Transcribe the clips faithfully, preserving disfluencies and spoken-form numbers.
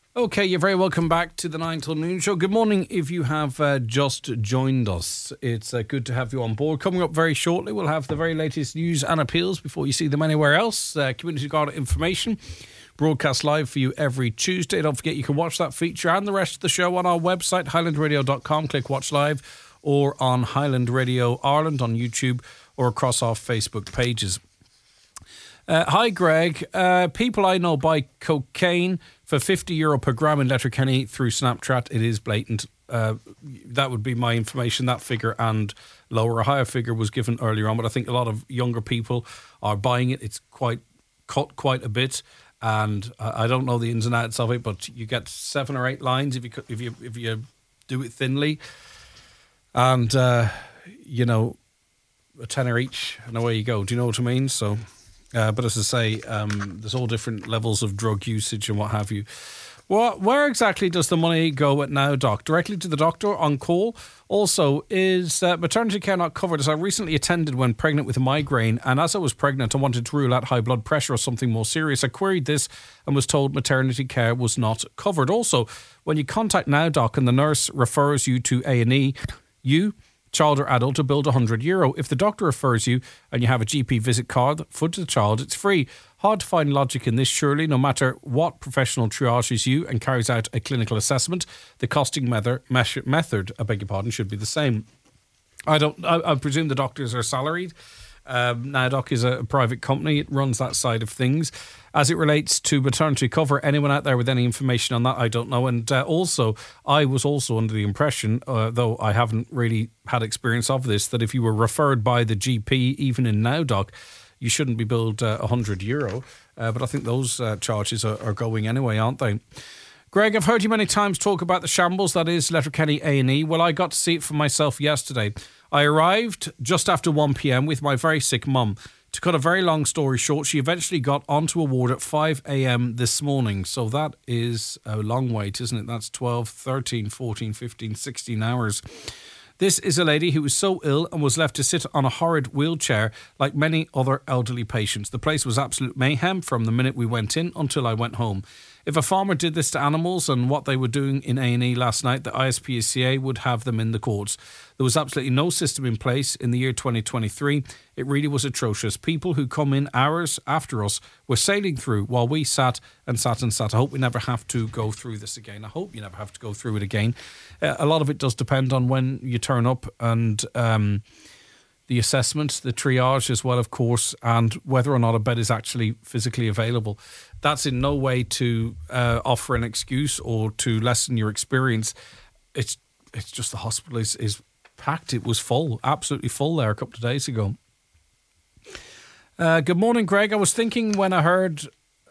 Okay, you're very welcome back to the nine till noon show. Good morning if you have uh, just joined us. It's uh, good to have you on board. Coming up very shortly, we'll have the very latest news and appeals before you see them anywhere else. Uh, Community Guard information, broadcast live for you every Tuesday. Don't forget you can watch that feature and the rest of the show on our website, highland radio dot com. Click Watch Live, or on Highland Radio Ireland on YouTube, or across our Facebook pages. Uh, hi, Greg. Uh, people I know buy cocaine for fifty euro per gram in Letterkenny through Snapchat. It is blatant. Uh, that would be my information, that figure, and lower. A higher figure was given earlier on, but I think a lot of younger people are buying it. It's quite cut quite a bit, and uh, I don't know the ins and outs of it, but you get seven or eight lines if you if you if you do it thinly, and uh, you know, a tenner each, and away you go. Do you know what I mean? So. Uh, but as I say, um, there's all different levels of drug usage and what have you. Well, where exactly does the money go at Now Doc? Directly to the doctor on call? Also, is uh, maternity care not covered? As I recently attended when pregnant with a migraine, and as I was pregnant, I wanted to rule out high blood pressure or something more serious. I queried this and was told maternity care was not covered. Also, when you contact Now Doc and the nurse refers you to A and E, you... child or adult, to build one hundred euro. If the doctor refers you and you have a G P visit card, foot to the child, it's free. Hard to find logic in this, surely. No matter what professional triages you and carries out a clinical assessment, the costing method, method I beg your pardon, should be the same. I don't. I, I presume the doctors are salaried. Um, NowDoc is a private company. It runs that side of things. As it relates to maternity cover, anyone out there with any information on that, I don't know. And uh, also, I was also under the impression, uh, though I haven't really had experience of this, that if you were referred by the G P, even in NowDoc, you shouldn't be billed uh, one hundred euro. Uh, but I think those uh, charges are, are going anyway, aren't they? Greg, I've heard you many times talk about the shambles that is Letterkenny A and E. Well, I got to see it for myself yesterday. I arrived just after one p.m. with my very sick mum. To cut a very long story short, she eventually got onto a ward at five a.m. this morning. So that is a long wait, isn't it? That's twelve, thirteen, fourteen, fifteen, sixteen hours. This is a lady who was so ill and was left to sit on a horrid wheelchair like many other elderly patients. The place was absolute mayhem from the minute we went in until I went home. If a farmer did this to animals and what they were doing in A and E last night, the I S P C A would have them in the courts. There was absolutely no system in place in the year twenty twenty-three. It really was atrocious. People who come in hours after us were sailing through while we sat and sat and sat. I hope we never have to go through this again. I hope you never have to go through it again. Uh, a lot of it does depend on when you turn up and... Um, the assessment, the triage as well, of course, and whether or not a bed is actually physically available. That's in no way to uh, offer an excuse or to lessen your experience. It's it's just the hospital is, is packed. It was full, absolutely full there a couple of days ago. Uh, good morning, Greg. I was thinking when I heard...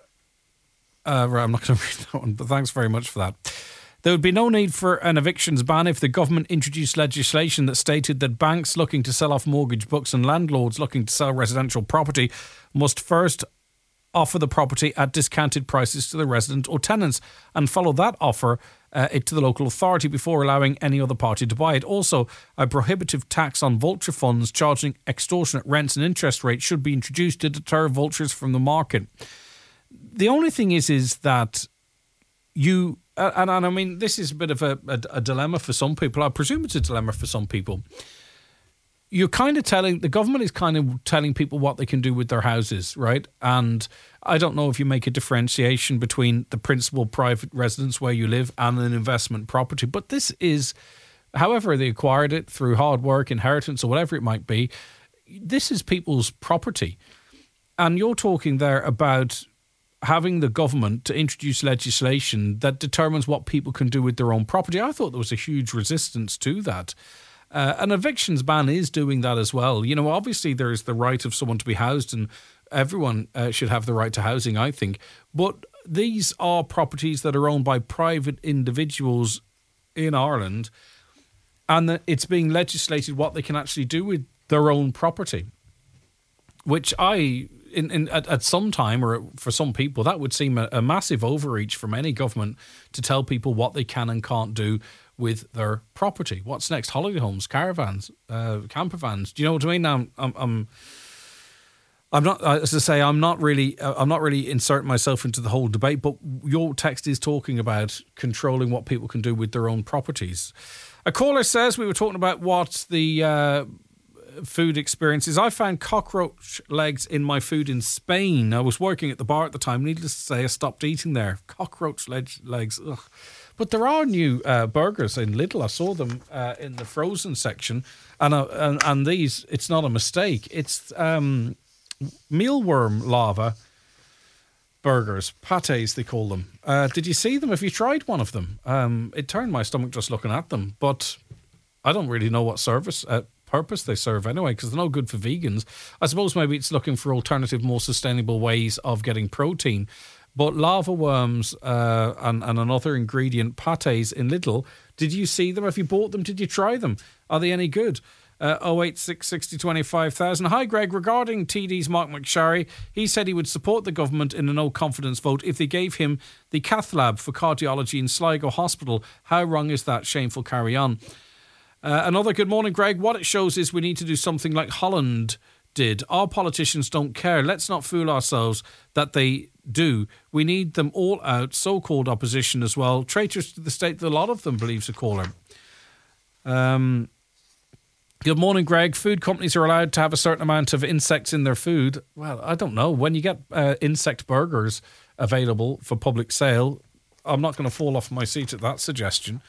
Uh, right, I'm not going to read that one, but thanks very much for that. There would be no need for an evictions ban if the government introduced legislation that stated that banks looking to sell off mortgage books and landlords looking to sell residential property must first offer the property at discounted prices to the resident or tenants and follow that offer uh, it to the local authority before allowing any other party to buy it. Also, a prohibitive tax on vulture funds charging extortionate rents and interest rates should be introduced to deter vultures from the market. The only thing is, is that you... Uh, and, and I mean, this is a bit of a, a, a dilemma for some people. I presume it's a dilemma for some people. You're kind of telling, the government is kind of telling people what they can do with their houses, right? And I don't know if you make a differentiation between the principal private residence where you live and an investment property. But this is, however they acquired it, through hard work, inheritance, or whatever it might be, this is people's property. And you're talking there about having the government to introduce legislation that determines what people can do with their own property. I thought there was a huge resistance to that. Uh, an evictions ban is doing that as well. You know, obviously there's the right of someone to be housed, and everyone uh, should have the right to housing, I think. But these are properties that are owned by private individuals in Ireland, and that it's being legislated what they can actually do with their own property, which I... In, in at, at some time, or for some people, that would seem a, a massive overreach from any government to tell people what they can and can't do with their property. What's next? Holiday homes, caravans, uh, camper vans. Do you know what I mean? Now, I'm, I'm, I'm not, as I say, I'm not really, uh, I'm not really inserting myself into the whole debate. But your text is talking about controlling what people can do with their own properties. A caller says we were talking about what the uh, food experience is. I found cockroach legs in my food in Spain. I was working at the bar at the time. Needless to say, I stopped eating there. Cockroach leg- legs. Ugh. But there are new uh, burgers in Lidl. I saw them uh, in the frozen section, and, uh, and and these. It's not a mistake. It's. Um, mealworm lava burgers, pates they call them. Uh, did you see them? Have you tried one of them? Um, it turned my stomach just looking at them, but I don't really know what service uh, purpose they serve anyway, because they're no good for vegans. I suppose maybe it's looking for alternative, more sustainable ways of getting protein. But lava worms uh, and, and another ingredient, pates in Lidl, did you see them? Have you bought them? Did you try them? Are they any good? Uh, oh eight six sixty twenty-five thousand. Hi, Greg. Regarding T D's Mark McSharry, he said he would support the government in a no confidence vote if they gave him the cath lab for cardiology in Sligo Hospital. How wrong is that? Shameful. Carry on. Uh, another good morning, Greg. What it shows is we need to do something like Holland did. Our politicians don't care. Let's not fool ourselves that they do. We need them all out, so-called opposition as well. Traitors to the state, a lot of them, believes a caller. Um... Good morning, Greg. Food companies are allowed to have a certain amount of insects in their food. Well, I don't know. When you get uh, insect burgers available for public sale, I'm not going to fall off my seat at that suggestion.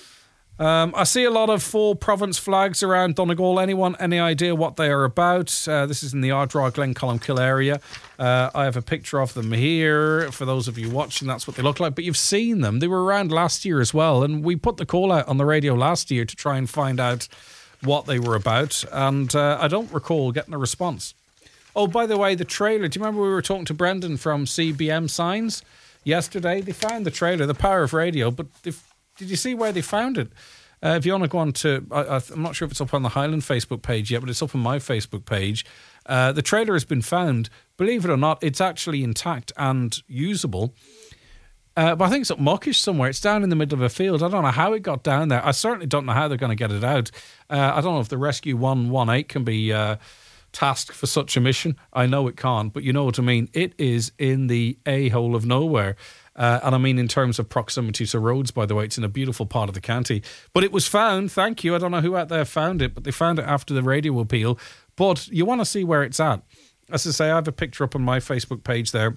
Um, I see a lot of four province flags around Donegal. Anyone, any idea what they are about? Uh, this is in the Ardra, Glencolmkill area. Uh, I have a picture of them here. For those of you watching, that's what they look like. But you've seen them. They were around last year as well. And we put the call out on the radio last year to try and find out what they were about, and uh, I don't recall getting a response. Oh, by the way, the trailer, do you remember we were talking to Brendan from C B M Signs yesterday? They found the trailer, The Power of Radio, but did you see where they found it? Uh, if you want to go on to, I, I'm not sure if it's up on the Highland Facebook page yet, but it's up on my Facebook page. Uh, the trailer has been found. Believe it or not, it's actually intact and usable. Uh, but I think it's up Muckish somewhere. It's down in the middle of a field. I don't know how it got down there. I certainly don't know how they're going to get it out. Uh, I don't know if the Rescue one one eight can be uh, tasked for such a mission. I know it can't, but you know what I mean. It is in the a-hole of nowhere. Uh, and I mean in terms of proximity to roads, by the way. It's in a beautiful part of the county. But it was found, thank you. I don't know who out there found it, but they found it after the radio appeal. But you want to see where it's at. As I say, I have a picture up on my Facebook page there.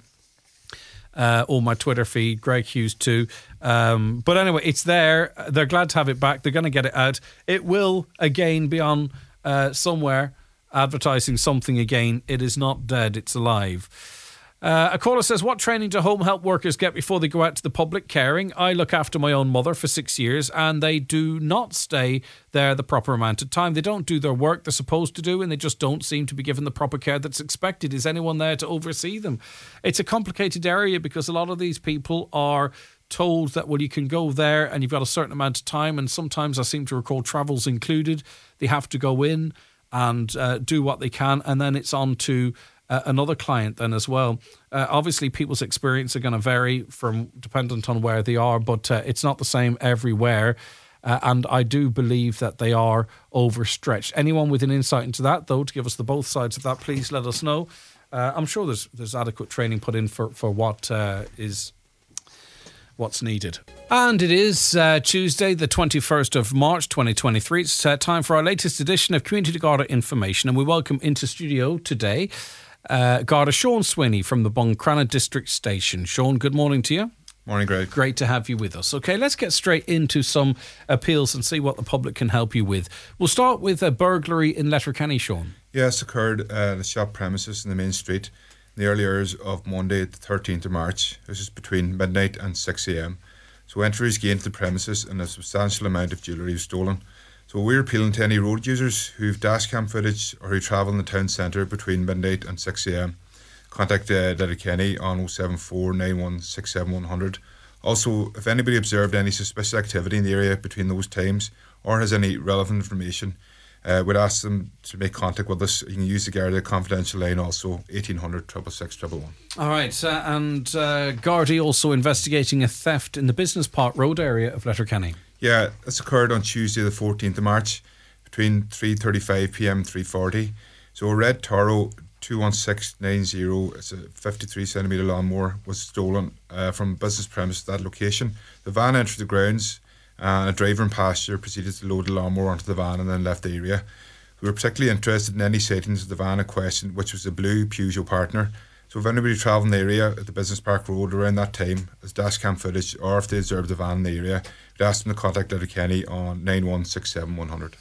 Uh, or my Twitter feed, Greg Hughes too. Um, but anyway, it's there. They're glad to have it back. They're going to get it out. It will, again, be on uh, somewhere advertising something again. It is not dead. It's alive. Uh, a caller says, what training do home help workers get before they go out to the public? Caring. I look after my own mother for six years and they do not stay there the proper amount of time. They don't do their work they're supposed to do and they just don't seem to be given the proper care that's expected. Is anyone there to oversee them? It's a complicated area because a lot of these people are told that, well, you can go there and you've got a certain amount of time, and sometimes I seem to recall travel's included. They have to go in and uh, do what they can, and then it's on to Uh, another client then as well. Uh, obviously, people's experience are going to vary from dependent on where they are, but uh, it's not the same everywhere. Uh, and I do believe that they are overstretched. Anyone with an insight into that, though, to give us the both sides of that, please let us know. Uh, I'm sure there's there's adequate training put in for for what uh, is what's needed. And it is uh, Tuesday, the twenty-first of March, twenty twenty-three. It's uh, time for our latest edition of Community Garda Information, and we welcome into studio today Uh, Garda Sean Sweeney from the Buncrana District Station. Sean, good morning to you. Morning, Greg. Great to have you with us. Okay, let's get straight into some appeals and see what the public can help you with. We'll start with a burglary in Letterkenny, Sean. Yes, occurred at the shop premises in the main street in the early hours of Monday, the thirteenth of March. This is between midnight and six a.m. So entry is gained to the premises and a substantial amount of jewellery was stolen. So we're appealing to any road users who've dashcam footage or who travel in the town centre between midnight and six a.m. Contact uh, Letterkenny on oh seven four nine one six seven one hundred. Also, if anybody observed any suspicious activity in the area between those times or has any relevant information, uh, we'd ask them to make contact with us. You can use the Garda confidential line also, eighteen hundred, six six six, one one. All right, uh, and uh, Gardaí also investigating a theft in the Business Park Road area of Letterkenny. Yeah, this occurred on Tuesday the fourteenth of March between three thirty-five p.m. and three forty. So a red Toro two one six nine zero, it's a fifty-three centimetre lawnmower, was stolen uh, from business premise at that location. The van entered the grounds and a driver in passenger proceeded to load the lawnmower onto the van and then left the area. We were particularly interested in any sightings of the van in question, which was a blue Peugeot Partner. So if anybody travelling the area at the Business Park Road around that time has dashcam footage, or if they observed the van in the area, we'd ask them to contact Letterkenny on nine one six seven one hundred.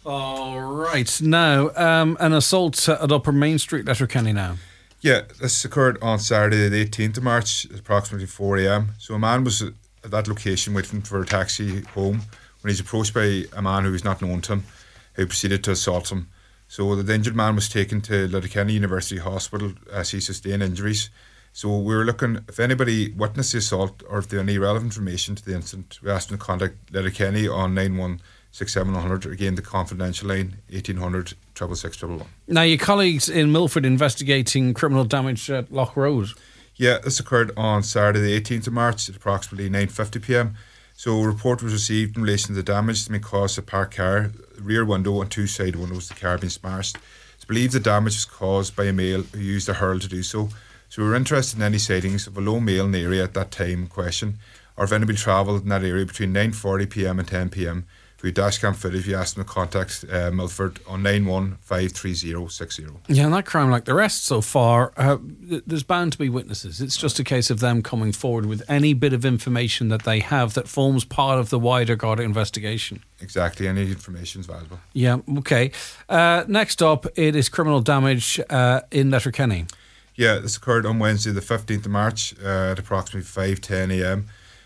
All right. Now, um, an assault at Upper Main Street, Letterkenny now. Yeah, this occurred on Saturday the eighteenth of March at approximately four a.m. So a man was at that location waiting for a taxi home when he's approached by a man who was not known to him, who proceeded to assault him. So the injured man was taken to Letterkenny University Hospital as he sustained injuries. So we were looking, if anybody witnessed the assault or if they have any relevant information to the incident, we asked them to contact Letterkenny on nine one six seven one hundred, again the confidential line, eighteen hundred, six six six one one. Now, your colleagues in Milford investigating criminal damage at Loch Road. Yeah, this occurred on Saturday the eighteenth of March at approximately nine fifty p.m. So a report was received in relation to the damage that may cause a parked car, rear window and two side windows of the car being smashed. It's believed the damage was caused by a male who used a hurl to do so. So we were interested in any sightings of a lone male in the area at that time in question, or if anybody travelled in that area between nine forty p.m. and ten p.m. If we had dashcam footage, we asked them to contact uh, Milford on nine one five three zero six zero. Yeah, and that crime, like the rest so far, uh, th- there's bound to be witnesses. It's just a case of them coming forward with any bit of information that they have that forms part of the wider Garda investigation. Exactly, any information is valuable. Yeah, okay. Uh, next up, it is criminal damage uh, in Letterkenny. Yeah, this occurred on Wednesday the fifteenth of March uh, at approximately five ten a.m.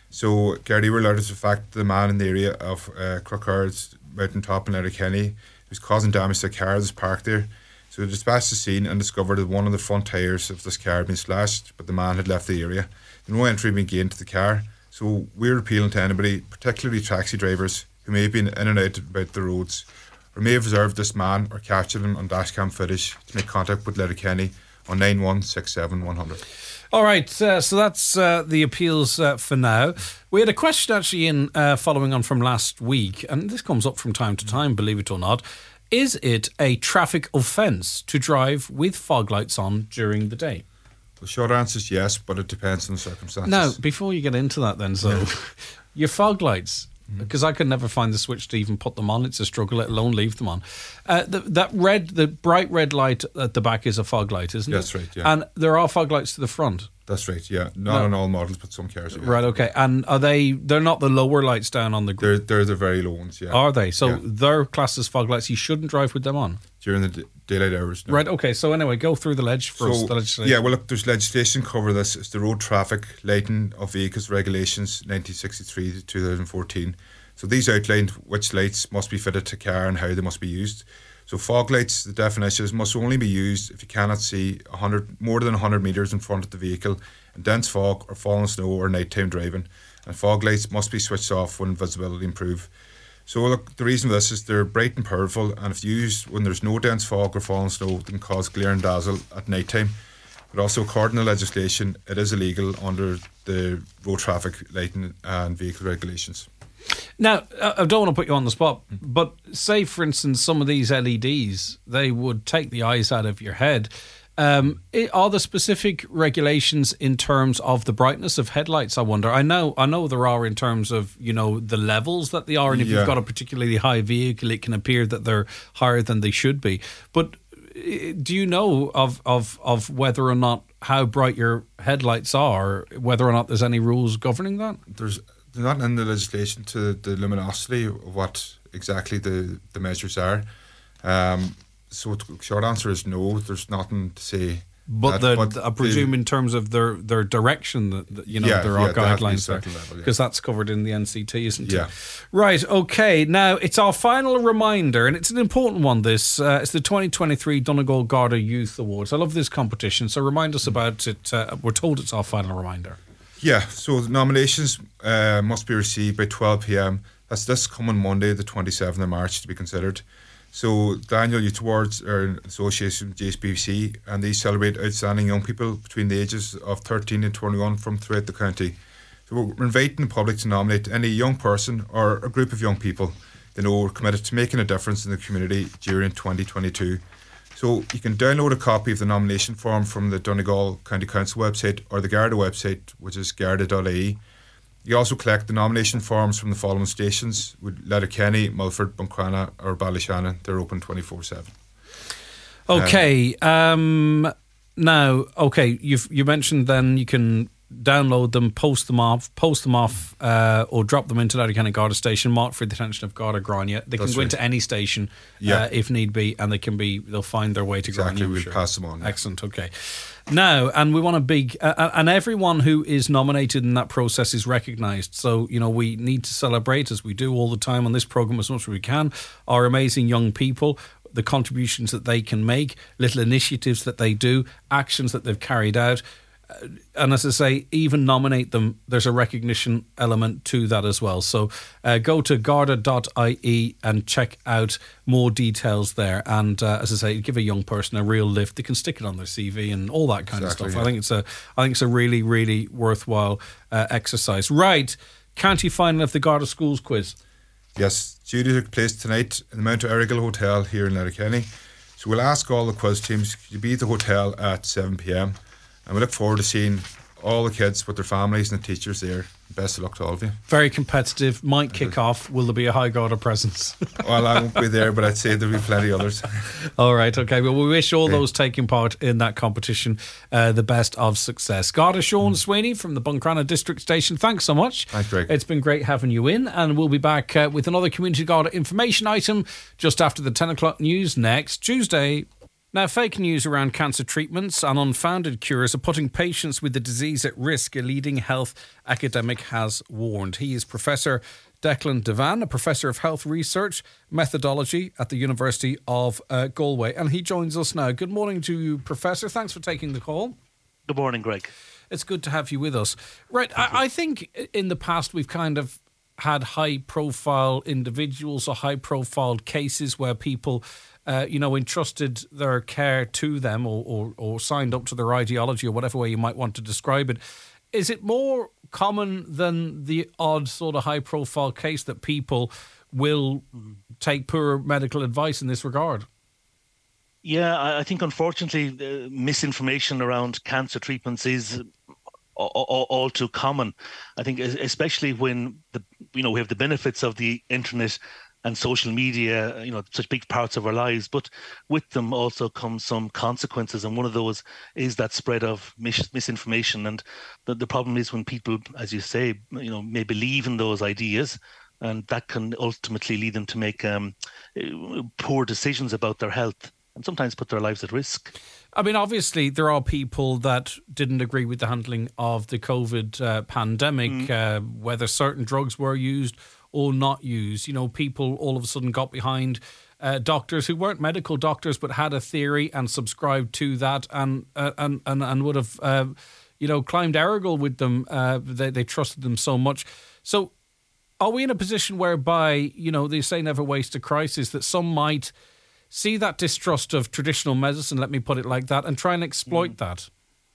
So Gardaí were alerted to the fact that the man in the area of uh, Crookhards Mountain Top in Letterkenny was causing damage to a car that was parked there. So they dispatched the scene and discovered that one of the front tyres of this car had been slashed, but the man had left the area. No entry had been gained to the car. So we're appealing to anybody, particularly taxi drivers, who may have been in and out about the roads, or may have observed this man or captured him on dashcam footage, to make contact with Letterkenny on nine one six seven one hundred. All right, uh, so that's uh, the appeals uh, for now. We had a question actually in uh, following on from last week, and this comes up from time to time, believe it or not. Is it a traffic offence to drive with fog lights on during the day? The short answer is yes, but it depends on the circumstances. Now, before you get into that then, so yeah. Your fog lights, because mm-hmm. I could never find the switch to even put them on. It's a struggle, let alone leave them on. Uh, the, that red, the bright red light at the back is a fog light, isn't That's it? That's right, yeah. And there are fog lights to the front. That's right, yeah. Not no. on all models, but some cars. Yeah. Right, okay. And are they, they're not the lower lights down on the... Gr- they're, they're the very low ones, yeah. Are they? So yeah. they're classed as fog lights. You shouldn't drive with them on? During the d- daylight hours, no. Right, okay. So anyway, go through the ledge first. So, the legislation. Yeah, well, look, there's legislation cover this. It's the Road Traffic Lighting of Vehicles Regulations nineteen sixty-three to two thousand fourteen. So these outlined which lights must be fitted to car and how they must be used. So fog lights, the definition is, must only be used if you cannot see one hundred more than one hundred metres in front of the vehicle in dense fog or falling snow or nighttime driving. And fog lights must be switched off when visibility improves. So look, the reason for this is they're bright and powerful, and if used when there's no dense fog or falling snow, they can cause glare and dazzle at night time. But also, according to legislation, it is illegal under the Road Traffic Lighting and Vehicle Regulations. Now, I don't want to put you on the spot, but say, for instance, some of these L E Ds, they would take the eyes out of your head. Um, are there specific regulations in terms of the brightness of headlights, I wonder? I know I know there are in terms of, you know, the levels that they are, and if yeah. you've got a particularly high vehicle, it can appear that they're higher than they should be. But do you know of, of, of whether or not how bright your headlights are, whether or not there's any rules governing that? There's They're not in the legislation to the luminosity of what exactly the, the measures are. Um, so the short answer is no, there's nothing to say. But, that, the, but I presume the, in terms of their, their direction, that, that you know, yeah, there are yeah, guidelines there. Because yeah. that's covered in the N C T, isn't yeah. it? Right, okay. Now, it's our final reminder, and it's an important one, this. Uh, it's the twenty twenty-three Donegal Garda Youth Awards. I love this competition, so remind us about it. Uh, we're told it's our final reminder. Yeah, so the nominations uh, must be received by twelve p.m. That's this coming Monday, the twenty-seventh of March, to be considered. So the annual Youth Awards are in association with J S B C, and these celebrate outstanding young people between the ages of thirteen and twenty-one from throughout the county. So we're inviting the public to nominate any young person or a group of young people they know are committed to making a difference in the community during twenty twenty-two. So you can download a copy of the nomination form from the Donegal County Council website or the Garda website, which is garda dot I E. You also collect the nomination forms from the following stations: with Letterkenny, Mulford, Buncrana or Ballyshannon. They're open twenty-four seven. Okay. Um, now, okay, you've you mentioned then you can download them, post them off, post them off, uh, or drop them into Letterkenny Garda station, marked for the attention of Garda Grania. They can That's go right. into any station, Yeah. uh, if need be, and they can be they'll find their way to Exactly, Grania. I'm we'll sure. pass them on. Yeah. Excellent. Okay. Now, and we want a big, uh, and everyone who is nominated in that process is recognised. So, you know, we need to celebrate, as we do all the time on this programme as much as we can, our amazing young people, the contributions that they can make, little initiatives that they do, actions that they've carried out. Uh, and as I say, even nominate them, there's a recognition element to that as well. So uh, go to garda dot I E and check out more details there. And uh, as I say, give a young person a real lift. They can stick it on their C V and all that kind Exactly, of stuff. yeah. I think it's a, I think it's a really, really worthwhile uh, exercise. Right, county final of the Garda Schools quiz. Yes, due took place tonight in the Mount Errigal Hotel here in Letterkenny. So we'll ask all the quiz teams to be at the hotel at seven p.m. and we look forward to seeing all the kids with their families and the teachers there. Best of luck to all of you. Very competitive. Might kick off. Will there be a high Garda presence? Well, I won't be there, but I'd say there'll be plenty others. All right, okay. Well, we wish all Okay. those taking part in that competition uh, the best of success. Garda Sean Mm. Sweeney from the Buncrana District Station, thanks so much. Thanks, Greg. It's been great having you in, and we'll be back uh, with another Community Garda information item just after the ten o'clock news next Tuesday. Now, fake news around cancer treatments and unfounded cures are putting patients with the disease at risk, a leading health academic has warned. He is Professor Declan Devan, a Professor of Health Research Methodology at the University of uh, Galway, and he joins us now. Good morning to you, Professor. Thanks for taking the call. Good morning, Greg. It's good to have you with us. Right, I, I think in the past we've kind of had high-profile individuals or high-profile cases where people Uh, you know, entrusted their care to them or, or, or signed up to their ideology or whatever way you might want to describe it. Is it more common than the odd sort of high-profile case that people will take poor medical advice in this regard? Yeah, I I think unfortunately uh, misinformation around cancer treatments is all, all, all too common. I think es- especially when the you know we have the benefits of the internet and social media, you know, such big parts of our lives, but with them also come some consequences. And one of those is that spread of mis- misinformation. And the, the problem is when people, as you say, you know, may believe in those ideas, and that can ultimately lead them to make um, poor decisions about their health and sometimes put their lives at risk. I mean, obviously, there are people that didn't agree with the handling of the COVID uh, pandemic, mm. uh, whether certain drugs were used or not used. You know, people all of a sudden got behind uh, doctors who weren't medical doctors but had a theory and subscribed to that and uh, and, and and would have, uh, you know, climbed Errigal with them. Uh, they, they trusted them so much. So are we in a position whereby, you know, they say never waste a crisis, that some might see that distrust of traditional medicine, let me put it like that, and try and exploit mm. that?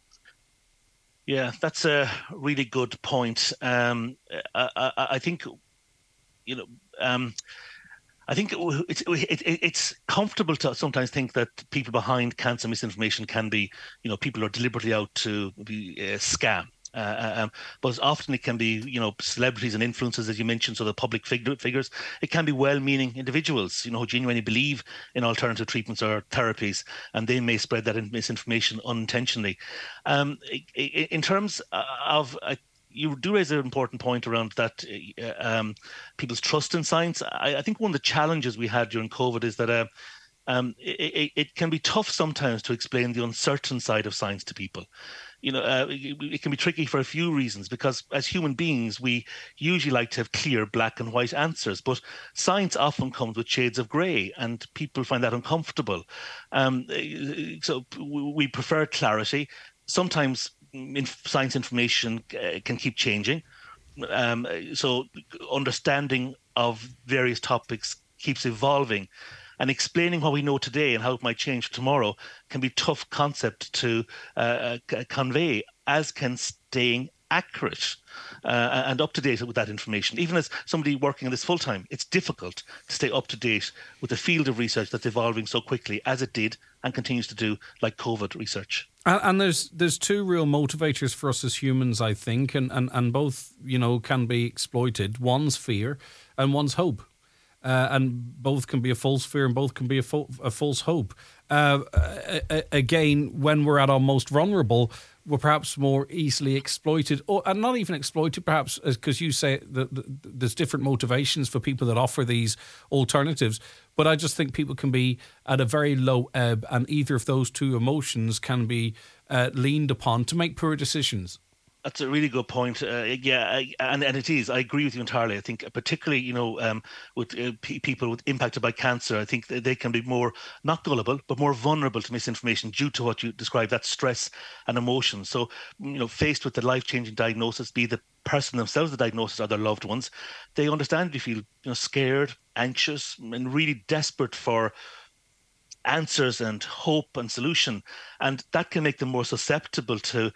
Yeah, that's a really good point. Um, I, I, I think... You know, um, I think it's it, it, it's comfortable to sometimes think that people behind cancer misinformation can be, you know, people are deliberately out to be uh, scam. Uh, um, but often it can be, you know, celebrities and influencers, as you mentioned, so the public figure, figures. It can be well-meaning individuals, you know, who genuinely believe in alternative treatments or therapies, and they may spread that misinformation unintentionally. Um, in terms of uh, you do raise an important point around that uh, um, people's trust in science. I, I think one of the challenges we had during COVID is that uh, um, it, it can be tough sometimes to explain the uncertain side of science to people. You know, uh, it, it can be tricky for a few reasons, because as human beings, we usually like to have clear black and white answers, but science often comes with shades of grey, and people find that uncomfortable. Um, so we prefer clarity. Sometimes in science information uh, can keep changing. Um, so understanding of various topics keeps evolving, and explaining what we know today and how it might change tomorrow can be a tough concept to uh, convey, as can staying accurate uh, and up to date with that information. Even as somebody working on this full time, it's difficult to stay up to date with a field of research that's evolving so quickly as it did and continues to do, like COVID research. And, and there's there's two real motivators for us as humans, I think, and, and, and both, you know, can be exploited. One's fear and one's hope. Uh, and both can be a false fear and both can be a, fo- a false hope. Uh, a- a- again, when we're at our most vulnerable, we're perhaps more easily exploited, or and not even exploited, perhaps, because you say that there's different motivations for people that offer these alternatives. But I just think people can be at a very low ebb, and either of those two emotions can be uh, leaned upon to make poor decisions. That's a really good point. Uh, yeah, I, and, and it is. I agree with you entirely. I think particularly, you know, um, with uh, p- people with impacted by cancer, I think they can be more, not gullible, but more vulnerable to misinformation due to what you described, that stress and emotion. So, you know, faced with the life-changing diagnosis, be the person themselves the diagnosis or their loved ones, they understandably feel, you know, scared, anxious, and really desperate for answers and hope and solution. And that can make them more susceptible to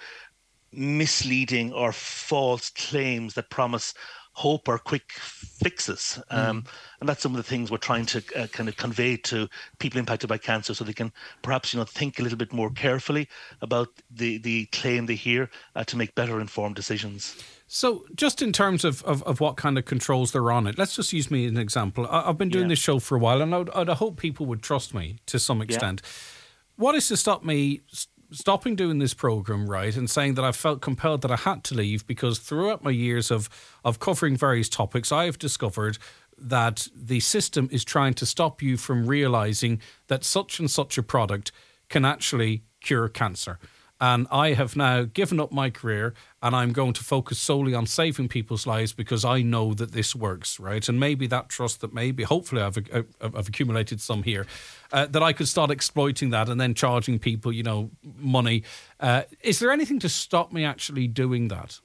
misleading or false claims that promise hope or quick fixes. Um, mm. And that's some of the things we're trying to uh, kind of convey to people impacted by cancer, so they can perhaps, you know, think a little bit more carefully about the, the claim they hear uh, to make better informed decisions. So just in terms of, of, of what kind of controls there are on it, let's just use me as an example. I, I've been doing yeah. this show for a while, and I'd, I'd hope people would trust me to some extent. Yeah. What is to stop me st- stopping doing this program, right, and saying that I felt compelled that I had to leave, because throughout my years of, of covering various topics, I have discovered that the system is trying to stop you from realising that such and such a product can actually cure cancer. And I have now given up my career, and I'm going to focus solely on saving people's lives because I know that this works, right? And maybe that trust that maybe, hopefully I've, I've accumulated some here, uh, that I could start exploiting that and then charging people, you know, money. Uh, is there anything to stop me actually doing that?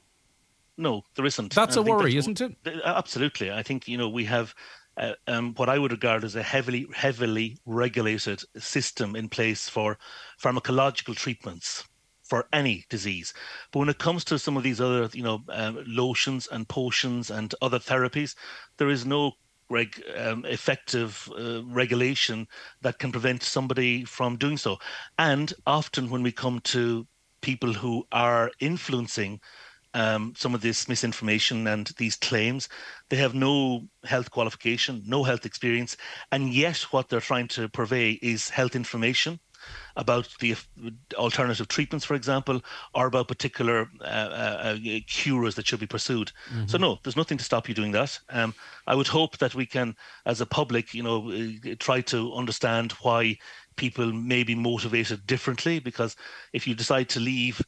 No, there isn't. That's a worry, that's, isn't it? Absolutely. I think, you know, we have uh, um, what I would regard as a heavily, heavily regulated system in place for pharmacological treatments for any disease. But when it comes to some of these other, you know, um, lotions and potions and other therapies, there is no reg, um, effective uh, regulation that can prevent somebody from doing so. And often when we come to people who are influencing um, some of this misinformation and these claims, they have no health qualification, no health experience, and yet what they're trying to purvey is health information about the alternative treatments, for example, or about particular uh, uh, cures that should be pursued. Mm-hmm. So no, there's nothing to stop you doing that. Um, I would hope that we can, as a public, you know, uh, try to understand why people may be motivated differently, because if you decide to leave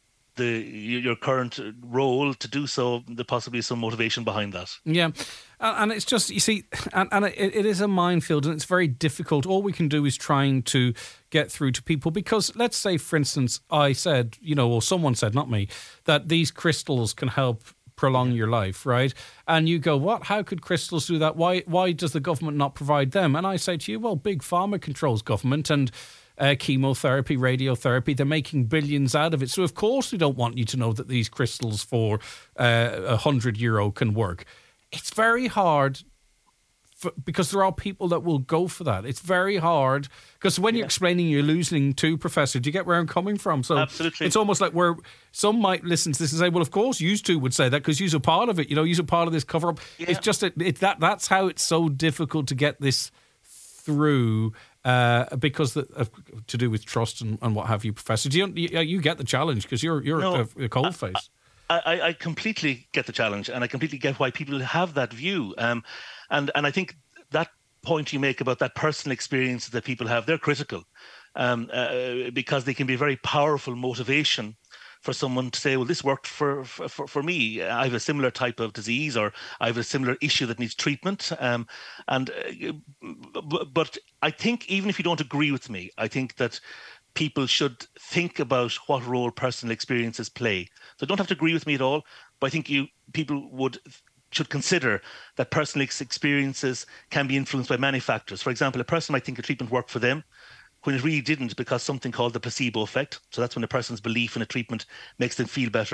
the your current role to do so, there possibly is some motivation behind that. Yeah, and it's just, you see, and, and it, it is a minefield, and it's very difficult. All we can do is trying to get through to people, because let's say, for instance, I said, you know, or someone said, not me, that these crystals can help prolong your life, right? And you go, what? How could crystals do that? Why? Why does the government not provide them? And I say to you, well, Big Pharma controls government, and Uh, chemotherapy, radiotherapy, they're making billions out of it. So, of course, we don't want you to know that these crystals for uh, one hundred euro can work. It's very hard for, because there are people that will go for that. It's very hard because when yeah. you're explaining, you're losing to Professor. Do you get where I'm coming from? So absolutely. It's almost like where some might listen to this and say, well, of course, you two would say that because you're a part of it. You know, you're a part of this cover-up. Yeah. It's just, it, it, that that's how it's so difficult to get this through. Uh, because the, uh, to do with trust and, and what have you, Professor. Do you, you, you get the challenge because you're you're no, a, a cold face. I, I, I completely get the challenge, and I completely get why people have that view. Um, and and I think that point you make about that personal experience that people have, they're critical, um, uh, because they can be a very powerful motivation for someone to say, well, this worked for, for, for me. I have a similar type of disease, or I have a similar issue that needs treatment. Um, and uh, But I think even if you don't agree with me, I think that people should think about what role personal experiences play. So don't have to agree with me at all, but I think you people would should consider that personal experiences can be influenced by many factors. For example, a person might think a treatment worked for them when it really didn't, because something called the placebo effect. So that's when a person's belief in a treatment makes them feel better.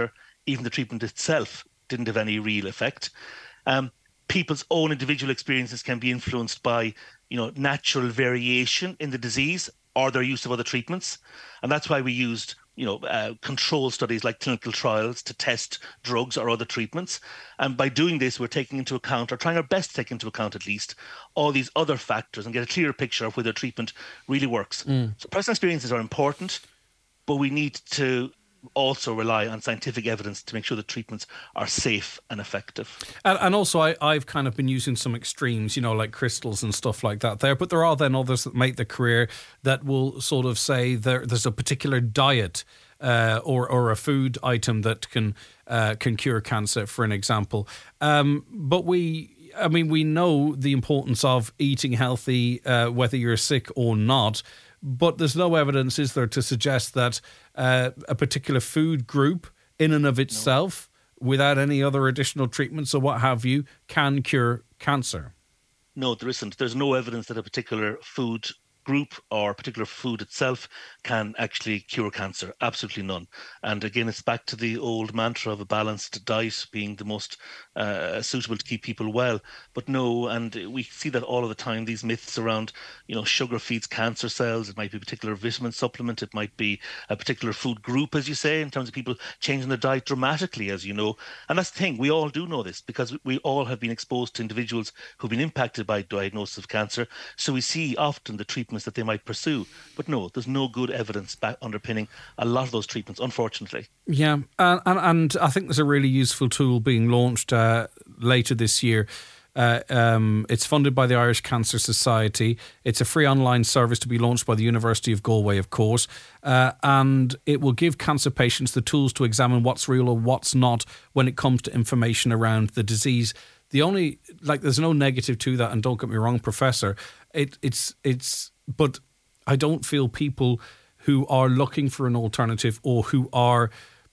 even the treatment itself didn't have any real effect. Um, people's own individual experiences can be influenced by, you know, natural variation in the disease or their use of other treatments. And that's why we used, you know, uh, control studies like clinical trials to test drugs or other treatments. And by doing this, we're taking into account, or trying our best to take into account at least, all these other factors and get a clearer picture of whether treatment really works. Mm. So personal experiences are important, but we need to also rely on scientific evidence to make sure the treatments are safe and effective. And, and also, I, I've kind of been using some extremes, you know, like crystals and stuff like that there. But there are then others that make the career that will sort of say there, there's a particular diet uh, or or a food item that can uh, can cure cancer, for an example. Um, but we, I mean, we know the importance of eating healthy, uh, whether you're sick or not. But there's no evidence, is there, to suggest that uh, a particular food group in and of itself, no. without any other additional treatments or what have you, can cure cancer? No, there isn't. There's no evidence that a particular food group or a particular food itself can actually cure cancer. Absolutely none. And again, it's back to the old mantra of a balanced diet being the most uh, suitable to keep people well. But no, and we see that all of the time, these myths around, you know, sugar feeds cancer cells. It might be a particular vitamin supplement. It might be a particular food group, as you say, in terms of people changing their diet dramatically, as you know. And that's the thing. We all do know this because we all have been exposed to individuals who've been impacted by diagnosis of cancer. So we see often the treatment that they might pursue. But no, there's no good evidence back underpinning a lot of those treatments, unfortunately. Yeah, and, and, and I think there's a really useful tool being launched uh, later this year. Uh, um, it's funded by the Irish Cancer Society. It's a free online service to be launched by the University of Galway, of course, uh, and it will give cancer patients the tools to examine what's real or what's not when it comes to information around the disease. The only, like, there's no negative to that, and don't get me wrong, Professor, it, it's it's. But I don't feel people who are looking for an alternative or who are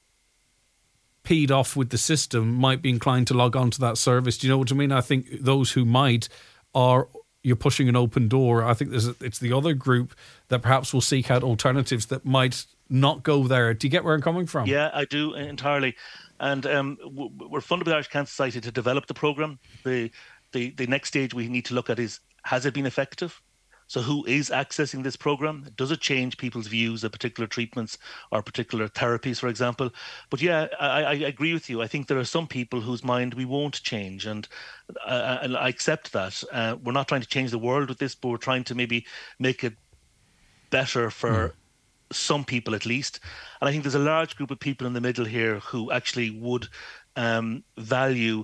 peed off with the system might be inclined to log on to that service. Do you know what I mean? I think those who might are, you're pushing an open door. I think there's a, it's the other group that perhaps will seek out alternatives that might not go there. Do you get where I'm coming from? Yeah, I do entirely. And um, we're funded by the Irish Cancer Society to develop the programme. The, the, the next stage we need to look at is, has it been effective? So who is accessing this program? Does it change people's views of particular treatments or particular therapies, for example? But yeah, I, I agree with you. I think there are some people whose mind we won't change, and, uh, and I accept that. Uh, we're not trying to change the world with this, but we're trying to maybe make it better for mm. some people at least. And I think there's a large group of people in the middle here who actually would um, value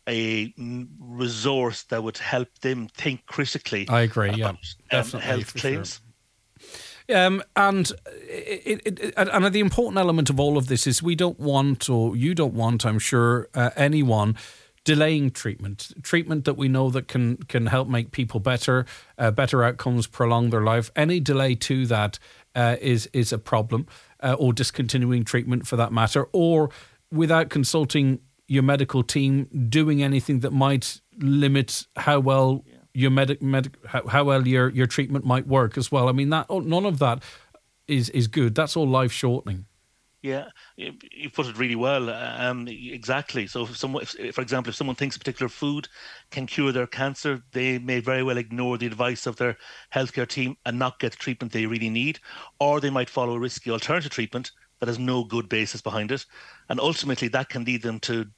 a resource that would help them think critically. I agree, yeah, about, definitely, um, health claims. Sure. Um, and it, it, it, and the important element of all of this is we don't want, or you don't want, I'm sure, uh, anyone delaying treatment, treatment that we know that can can help make people better, uh, better outcomes, prolong their life. Any delay to that uh, is is a problem, uh, or discontinuing treatment for that matter, or without consulting your medical team, doing anything that might limit how well yeah. your medic, medic how, how well your, your treatment might work as well. I mean, that none of that is is good. That's all life shortening. Yeah, you, you put it really well. Um, exactly. So, if someone, if, for example, if someone thinks a particular food can cure their cancer, they may very well ignore the advice of their healthcare team and not get the treatment they really need, or they might follow a risky alternative treatment that has no good basis behind it, and ultimately that can lead them to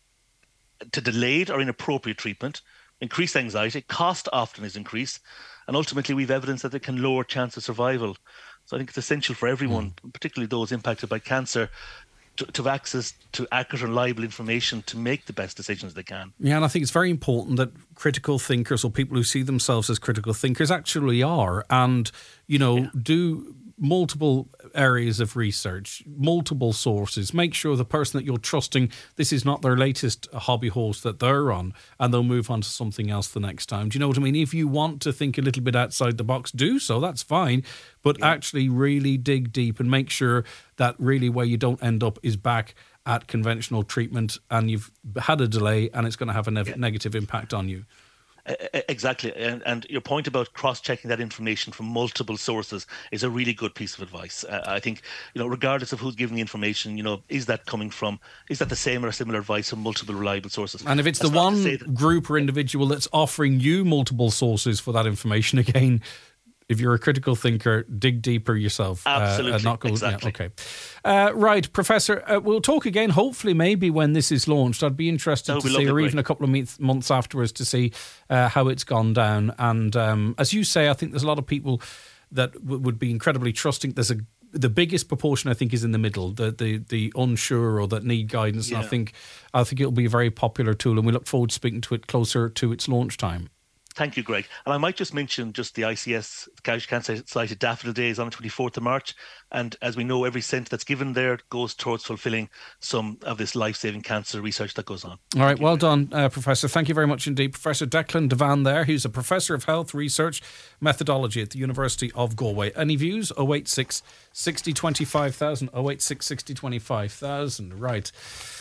to delayed or inappropriate treatment, increased anxiety, cost often is increased, and ultimately we've evidence that it can lower chance of survival. So I think it's essential for everyone, mm. particularly those impacted by cancer, to, to have access to accurate and reliable information to make the best decisions they can. Yeah, and I think it's very important that critical thinkers, or people who see themselves as critical thinkers, actually are, and, you know, yeah. do multiple areas of research, multiple sources. Make sure the person that you're trusting, this is not their latest hobby horse that they're on, and they'll move on to something else the next time. Do you know what I mean? If you want to think a little bit outside the box, do so, that's fine. But yeah. actually really dig deep and make sure that really where you don't end up is back at conventional treatment, and you've had a delay and it's going to have a ne- yeah. negative impact on you. Exactly, and, and your point about cross-checking that information from multiple sources is a really good piece of advice. Uh, I think, you know, regardless of who's giving the information, you know, is that coming from, is that the same or similar advice from multiple reliable sources? And if it's That's the one that, group or individual that's offering you multiple sources for that information, again, if you're a critical thinker, dig deeper yourself. Absolutely, uh, and not go, exactly. Yeah, okay. Uh, right, Professor, uh, we'll talk again, hopefully, maybe when this is launched. I'd be interested to be see, lovely, or Greg. even a couple of months, months afterwards to see uh, how it's gone down. And um, as you say, I think there's a lot of people that w- would be incredibly trusting. There's a the biggest proportion, I think, is in the middle, the the, the unsure or that need guidance. Yeah. And I think I think it'll be a very popular tool, and we look forward to speaking to it closer to its launch time. Thank you, Greg. And I might just mention just the I C S, the County Cancer Society Daffodil Day is on the twenty-fourth of March. And as we know, every cent that's given there goes towards fulfilling some of this life-saving cancer research that goes on. All right, Thank you, well Greg. done, uh, Professor. Thank you very much indeed. Professor Declan Devan there, who's a Professor of Health Research Methodology at the University of Galway. Any views? oh eight six, sixty, twenty-five thousand. oh eight six, sixty, twenty-five thousand. Right.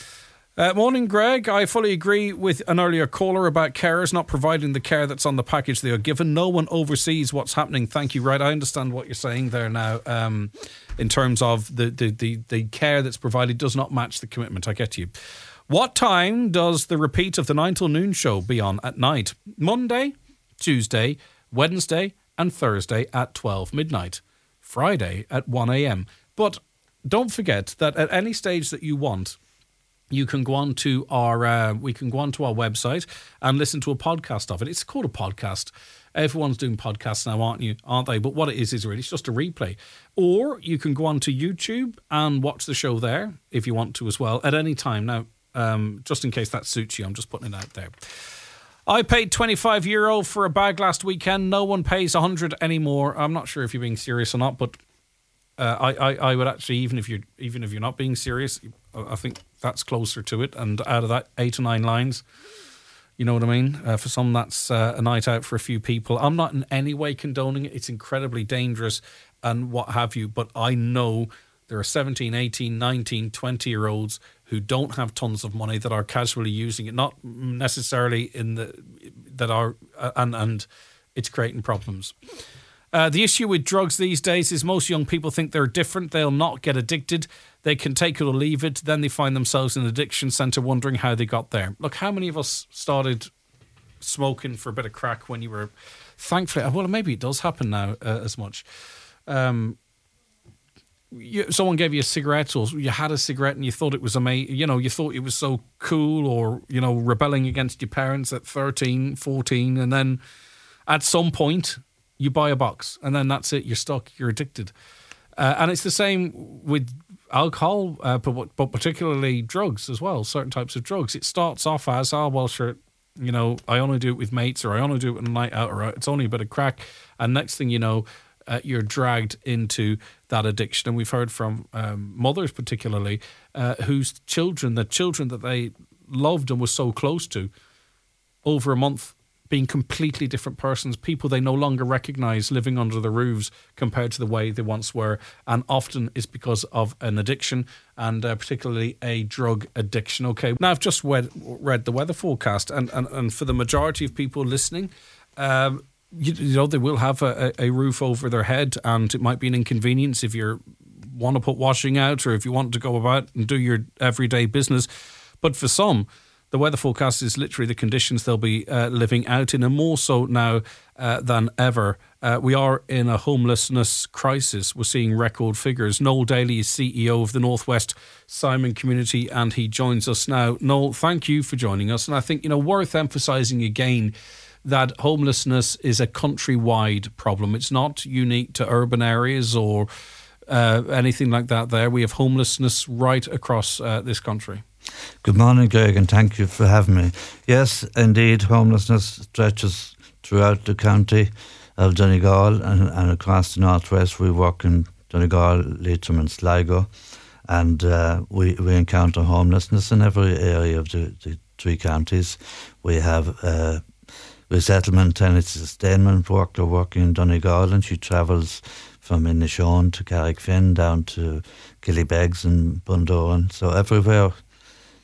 Uh, morning, Greg. I fully agree with an earlier caller about carers not providing the care that's on the package they are given. No one oversees what's happening. Thank you. Right, I understand what you're saying there now um, in terms of the, the, the, the care that's provided does not match the commitment. I get you. What time does the repeat of the nine till noon show be on at night? Monday, Tuesday, Wednesday and Thursday at twelve midnight. Friday at one a.m. But don't forget that at any stage that you want, you can go on to our uh, we can go on to our website and listen to a podcast of it. It's called a podcast. Everyone's doing podcasts now, aren't you? Aren't they? But what it is is really it's just a replay. Or you can go on to YouTube and watch the show there if you want to as well at any time. Now, um, just in case that suits you, I'm just putting it out there. I paid twenty-five euro for a bag last weekend. No one pays one hundred anymore. I'm not sure if you're being serious or not, but uh, I, I I would actually even if you even if you're not being serious, I think that's closer to it. And out of that eight or nine lines, you know what I mean? Uh, for some, that's uh, a night out for a few people. I'm not in any way condoning it. It's incredibly dangerous and what have you. But I know there are seventeen, eighteen, nineteen, twenty-year-olds who don't have tons of money that are casually using it, not necessarily in the that are uh, and and it's creating problems. Uh, the issue with drugs these days is most young people think they're different. They'll not get addicted. They can take it or leave it. Then they find themselves in an addiction centre wondering how they got there. Look, how many of us started smoking for a bit of crack when you were... Thankfully, well, maybe it does happen now uh, as much. Um, you, someone gave you a cigarette or you had a cigarette and you thought it was amazing. You know, you thought it was so cool or, you know, rebelling against your parents at thirteen, fourteen. And then at some point... you buy a box and then that's it. You're stuck. You're addicted. Uh, and it's the same with alcohol, uh, but, but particularly drugs as well, certain types of drugs. It starts off as, oh, well, sure, you know, I only do it with mates or I only do it on a night out or it's only a bit of crack. And next thing you know, uh, you're dragged into that addiction. And we've heard from um, mothers particularly uh, whose children, the children that they loved and were so close to over a month, being completely different persons, people they no longer recognise living under the roofs compared to the way they once were. And often it's because of an addiction and uh, particularly a drug addiction. Okay, now I've just read, read the weather forecast and, and, and for the majority of people listening, um, you, you know, they will have a, a roof over their head and it might be an inconvenience if you want to put washing out or if you want to go about and do your everyday business. But for some, the weather forecast is literally the conditions they'll be uh, living out in, and more so now uh, than ever. Uh, we are in a homelessness crisis. We're seeing record figures. Noel Daly is C E O of the Northwest Simon Community, and he joins us now. Noel, thank you for joining us. And I think, you know, worth emphasising again that homelessness is a countrywide problem. It's not unique to urban areas or uh, anything like that there. We have homelessness right across uh, this country. Good morning, Greg, and thank you for having me. Yes, indeed, homelessness stretches throughout the county of Donegal and, and across the northwest. We work in Donegal, Leitrim and Sligo, and uh, we, we encounter homelessness in every area of the, the three counties. We have uh, resettlement tenancy sustainment worker working in Donegal, and she travels from Inishowen to Carrickfinn down to Killybegs and Bundoran. So everywhere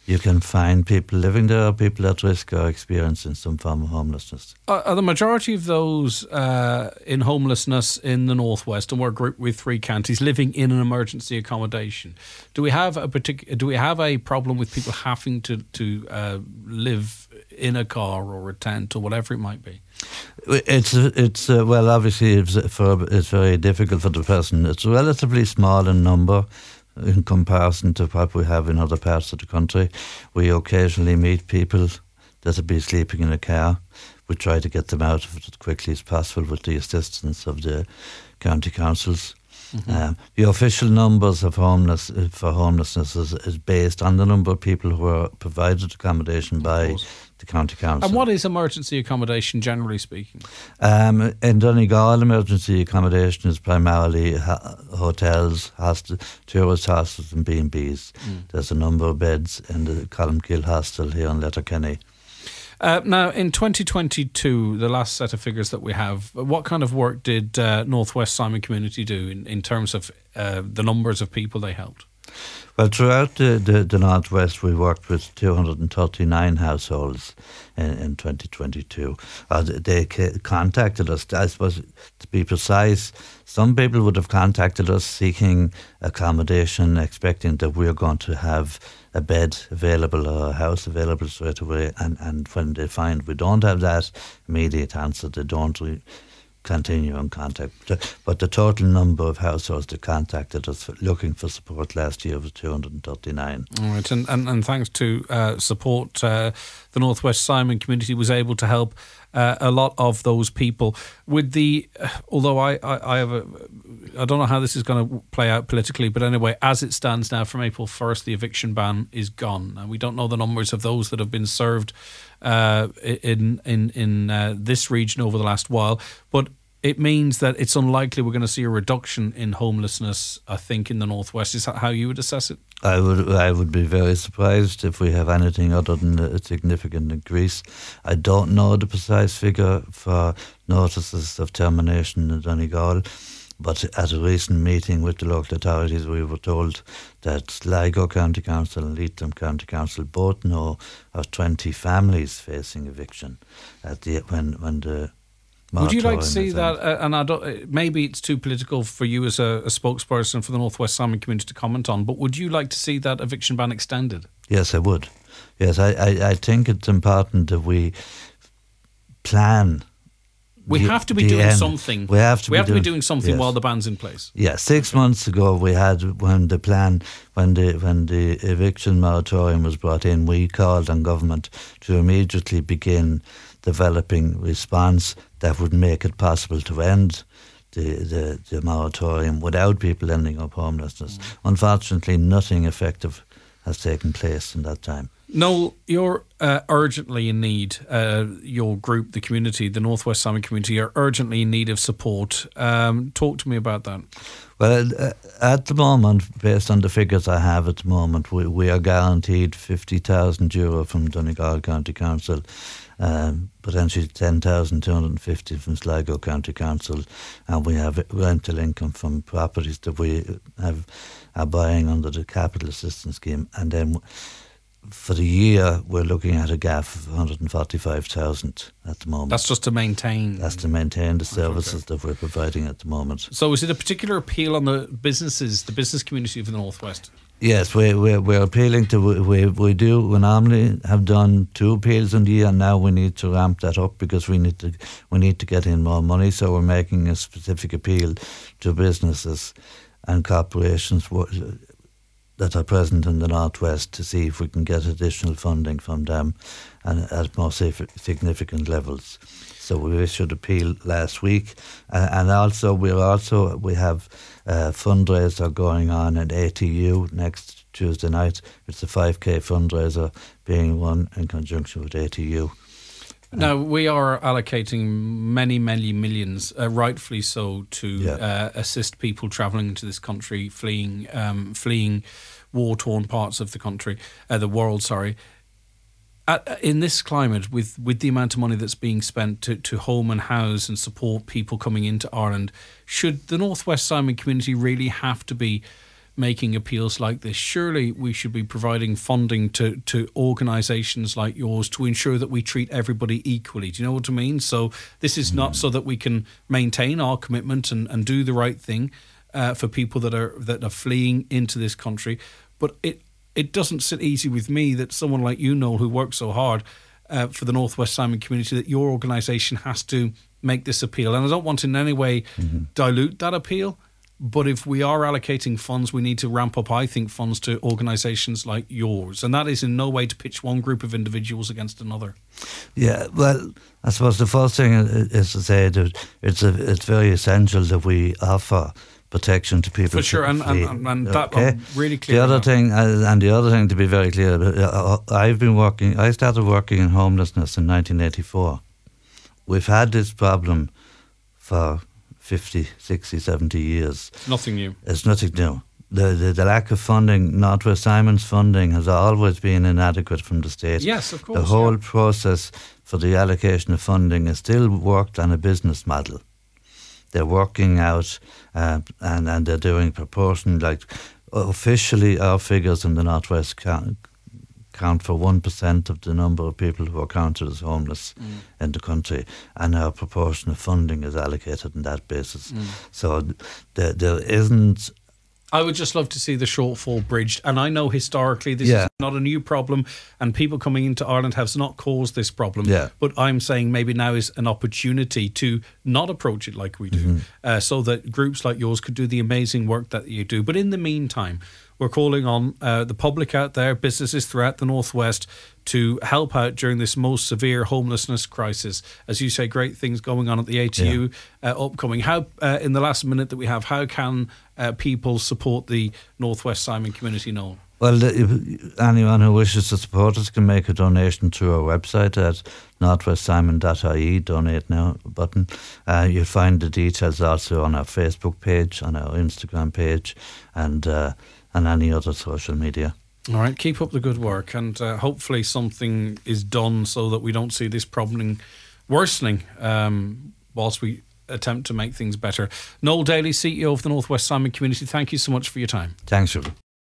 you can find people living there, people at risk or experiencing some form of homelessness. Are, are the majority of those uh, in homelessness in the Northwest, and we're grouped with three counties, living in an emergency accommodation? Do we have a particular? Do we have a problem with people having to to uh, live in a car or a tent or whatever it might be? It's it's uh, well, obviously it's for it's very difficult for the person. It's relatively small in number in comparison to what we have in other parts of the country. We occasionally meet people that will be sleeping in a car. We try to get them out of it as quickly as possible with the assistance of the county councils. Mm-hmm. Um, the official numbers of homeless for homelessness is, is based on the number of people who are provided accommodation by the county council. And what is emergency accommodation, generally speaking? Um, in Donegal, emergency accommodation is primarily ha- hotels, hostel, tourist hostels and B and Bs. Mm. There's a number of beds in the Columkill Hostel here in Letterkenny. Uh, now, in twenty twenty-two, the last set of figures that we have, what kind of work did uh, Northwest Simon Community do in, in terms of uh, the numbers of people they helped? Well, throughout the, the, the Northwest, we worked with two hundred thirty-nine households in, in twenty twenty-two. Uh, they ca- contacted us, I suppose, to be precise, some people would have contacted us seeking accommodation, expecting that we are going to have a bed available or a house available straight away. And, and when they find we don't have that immediate answer, they don't re- continue in contact. But the total number of households that contacted us for looking for support last year was two hundred thirty-nine. All right, and, and, and thanks to uh, support, uh, the Northwest Simon Community was able to help uh, a lot of those people. With the, uh, although I, I, I have a, I don't know how this is going to play out politically, but anyway, as it stands now, from April first, the eviction ban is gone, and we don't know the numbers of those that have been served uh, in in in uh, this region over the last while, but it means that it's unlikely we're going to see a reduction in homelessness, I think, in the Northwest. Is that how you would assess it? I would I would be very surprised if we have anything other than a significant increase. I don't know the precise figure for notices of termination in Donegal, but at a recent meeting with the local authorities, we were told that Sligo County Council and Leitrim County Council both know of twenty families facing eviction at the when when the Would you like to see that? Uh, and I don't, maybe it's too political for you as a, a spokesperson for the Northwest Simon Community to comment on, but would you like to see that eviction ban extended? Yes, I would. Yes, I, I, I think it's important that we plan. We the, have to be doing end. something. We have to. We be have doing, to be doing something yes. while the ban's in place. Yeah, six months ago we had when the plan, when the when the eviction moratorium was brought in, we called on government to immediately begin developing response that would make it possible to end the, the, the moratorium without people ending up homelessness. Mm. Unfortunately, nothing effective has taken place in that time. Noel, you're uh, urgently in need, uh, your group, the community, the Northwest Simon Community, are urgently in need of support. Um, talk to me about that. Well, uh, at the moment, based on the figures I have at the moment, we, we are guaranteed fifty thousand euro from Donegal County Council, um, potentially ten thousand two hundred fifty from Sligo County Council, and we have rental income from properties that we have are buying under the capital assistance scheme. And then for the year, we're looking at a gap of one hundred forty-five thousand at the moment. That's just to maintain. That's to maintain the services okay. that we're providing at the moment. So is it a particular appeal on the businesses, the business community of the Northwest? Yes, we, we, we're appealing to, we, we do, we normally have done two appeals in the year, and now we need to ramp that up because we need to we need to get in more money, so we're making a specific appeal to businesses and corporations that are present in the Northwest to see if we can get additional funding from them and at more significant levels. So we issued an appeal last week, uh, and also we're also we have a fundraiser going on at A T U next Tuesday night. It's a five K fundraiser being run in conjunction with A T U. Now, we are allocating many, many millions, uh, rightfully so, to yeah. uh, assist people travelling into this country, fleeing um, fleeing war-torn parts of the country, uh, the world, sorry. At, in this climate, with, with the amount of money that's being spent to, to home and house and support people coming into Ireland, should the Northwest Simon Community really have to be making appeals like this, surely we should be providing funding to, to organisations like yours to ensure that we treat everybody equally. Do you know what I mean? So this is not so that we can maintain our commitment and, and do the right thing uh, for people that are that are fleeing into this country. But it it doesn't sit easy with me that someone like you, Noel, who works so hard uh, for the North West Simon community, that your organisation has to make this appeal. And I don't want to in any way mm-hmm. dilute that appeal. But if we are allocating funds, we need to ramp up, I think, funds to organisations like yours. And that is in no way to pitch one group of individuals against another. Yeah, well, I suppose the first thing is to say that it's a, it's very essential that we offer protection to people. For sure, and, and, and that okay? I'm really clear. The other about. thing, and the other thing to be very clear, I've been working, I started working in homelessness in nineteen eighty-four. We've had this problem for fifty, sixty, seventy years. It's nothing new. It's nothing new. The, the the lack of funding, North West Simon's funding has always been inadequate from the state. Yes, of course. The whole yeah. process for the allocation of funding is still worked on a business model. They're working out uh, and, and they're doing proportion, like officially our figures in the North West count, count for one percent of the number of people who are counted as homeless mm. in the country, and our proportion of funding is allocated on that basis. Mm. So there, there isn't... I would just love to see the shortfall bridged. And I know historically this yeah. is not a new problem, and people coming into Ireland have not caused this problem. Yeah. But I'm saying maybe now is an opportunity to not approach it like we do, mm-hmm. uh, so that groups like yours could do the amazing work that you do. But in the meantime, we're calling on uh, the public out there, businesses throughout the Northwest, to help out during this most severe homelessness crisis. As you say, great things going on at the A T U yeah. uh, upcoming. How, uh, in the last minute that we have, how can uh, people support the Northwest Simon community, Noel? Well, the, anyone who wishes to support us can make a donation through our website at northwest simon dot I E, donate now button. Uh, you'll find the details also on our Facebook page, on our Instagram page, and uh, and any other social media. All right, keep up the good work, and uh, hopefully something is done so that we don't see this problem worsening um, whilst we attempt to make things better. Noel Daly, C E O of the Northwest Simon community, thank you so much for your time. Thanks, Ruben.